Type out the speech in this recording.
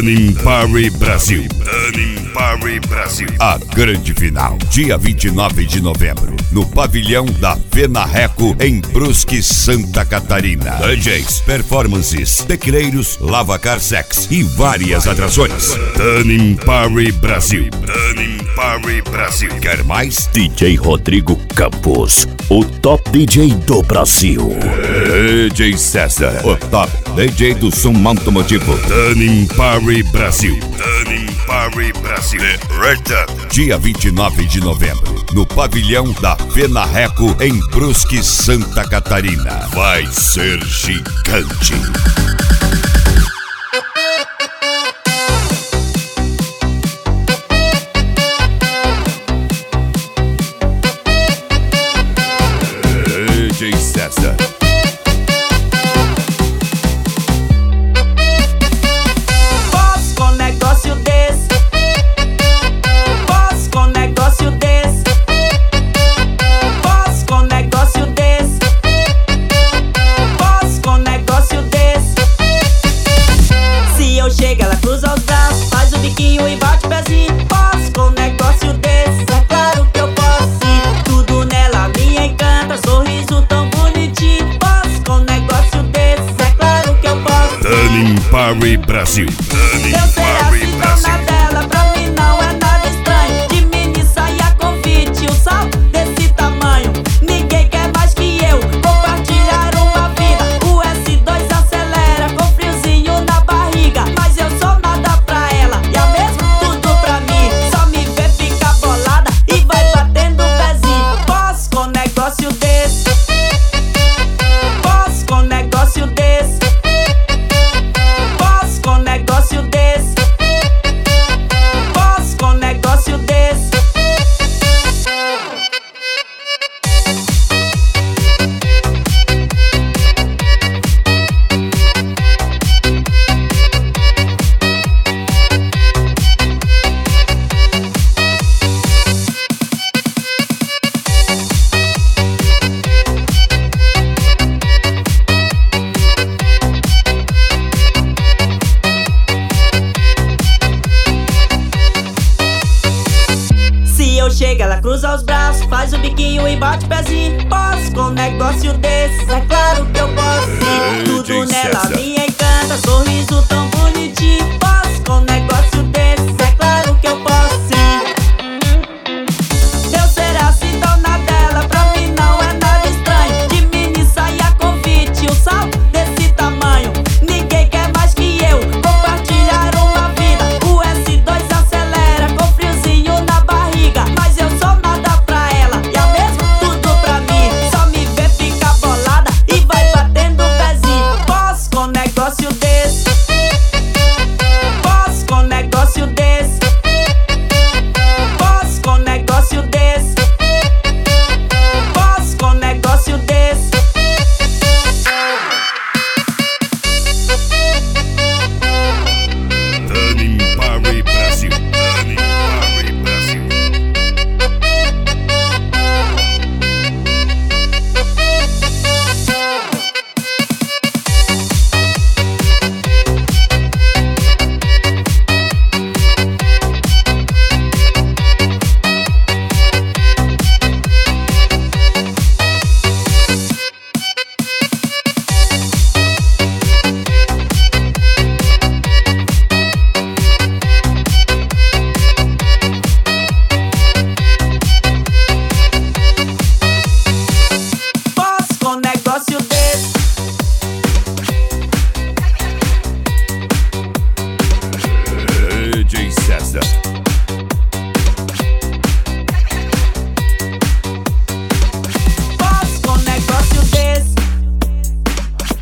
Turning Party Brasil. Turning Party Brasil. A grande final, dia 29 de novembro, no pavilhão da Fenarreco, em Brusque, Santa Catarina. DJs, performances, tequileiros, lavacar sex e várias atrações. Turning Party Brasil. Turning Party Brasil. Quer mais? DJ Rodrigo Campos, o top DJ do Brasil. DJ César, o top DJ do som automotivo. Turning Party Brasil. Turning Party Brasil. Dia 29 de novembro, no pavilhão da Fenarreco, em Brusque, Santa Catarina. Vai ser gigante. DJ César. Chega, ela cruza os braços, faz o biquinho e bate o pezinho. Posso com um negócio desse, é claro que eu posso sim. Tudo nela me encanta, sorriso tão bonitinho. Posso com um negócio desse, é claro que eu posso. Turning Party Brasil. Turning Eu sei a citona dela, pra mim não é nada estranho. De mini saia convite, um salto desse tamanho. Ninguém quer mais que eu compartilhar uma vida. O S2 acelera com friozinho na barriga. Mas eu sou nada pra ela, e a mesma tudo pra mim. Só me vê ficar bolada e vai batendo o pezinho. Posso com um negócio desse. Posso com um negócio desse. Posso com um negócio desse. Posso com um negócio desse. Se eu chego, ela cruza os braços, faz o biquinho e bate o pezinho. Posso com um negócio desse, é claro que eu posso sim. Tudo nela César. me encanta, sorriso tão bonitinho. Posso com um negócio desse, é claro que eu posso sim. Eu ser a citona dela, pra mim não é nada estranho. De mini saia convite, um salto desse tamanho. Ninguém quer mais que eu compartilhar uma vida. O S2 acelera com friozinho na barriga. Mas eu sou nada pra ela, e a mesma tudo pra mim. Só me vê ficar bolada e vai batendo o pezinho. Posso com um negócio desse. Posso com um negócio desse. Posso com um negócio desse. Posso com um negócio desse. Turning Party Brasil. Turning Party Brasil. Posso com um negócio desse. DJ César.